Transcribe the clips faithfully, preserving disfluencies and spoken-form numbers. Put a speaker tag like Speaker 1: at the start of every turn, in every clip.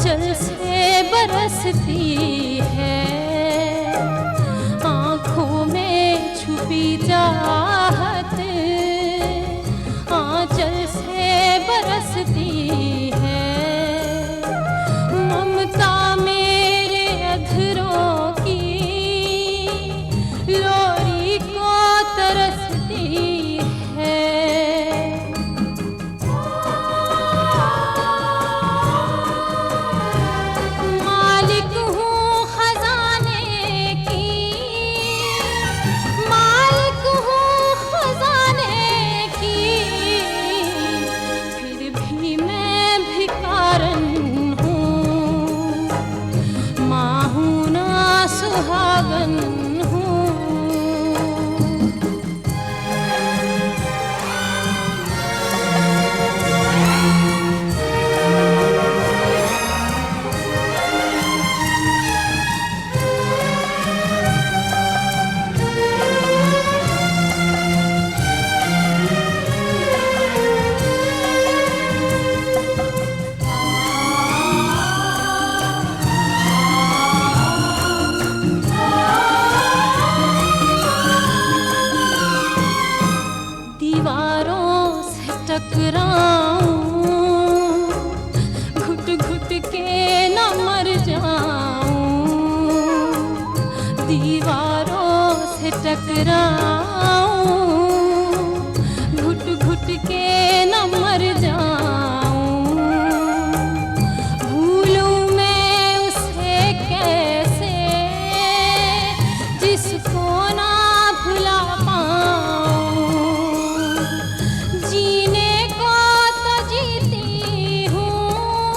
Speaker 1: आंचल से बरसती है, आँखों में छुपी चाहत आंचल से बरसती है। ममता मेरे अधरों की लोरी को तरसती है। मालिक हूँ खजाने की, मालिक हूँ खजाने की, फिर भी मैं भिखारन हूँ, माँ हूँ ना सुहागन हूँ। दीवारों से टकराऊं, घुट घुट के न मर जाऊं। दीवारों से टकराऊं, घुट घुट के न मर जाऊं। भूलूं मैं उसे कैसे जिसको ना भुला पाऊं। जीने को तो जीती हूँ,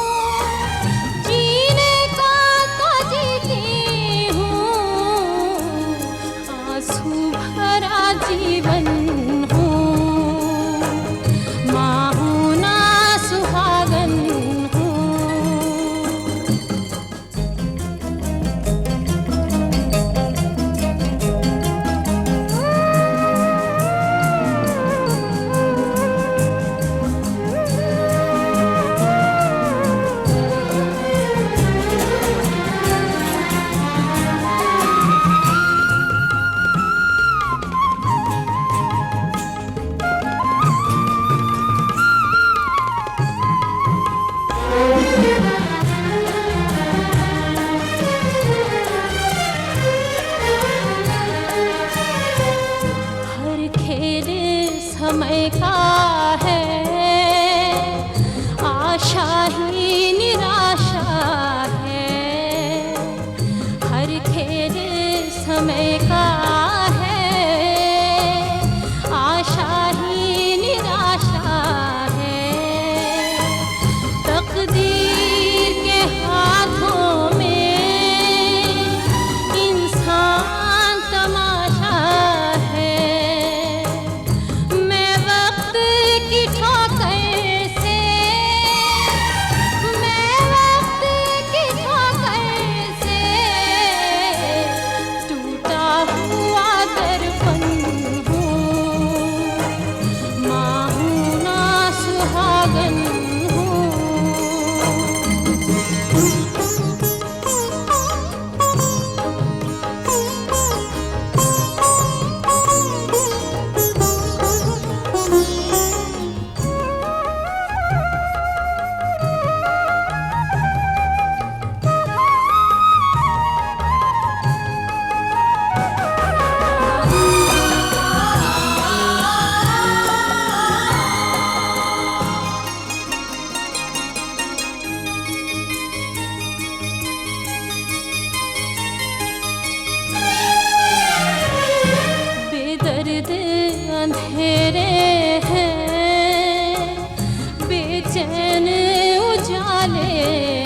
Speaker 1: जीने को तो जीती हूँ, आंसू भरा जीवन हूँ, माँ हूँ ना सुहागन हूँ। हर खेल समय का है, आशा ही निराशा है। हर खेल समय का है, आशा ही निराशा है। तकदीर के हाथों में इंसान तमाशा है। मैं वक्त की ठोकर से, मैं वक्त की ठोकर से टूटा हुआ दर्पण हूँ, माँ हूँ ना सुहागन हूँ। बेदर्द अंधेरे हैं, बेचैन उजाले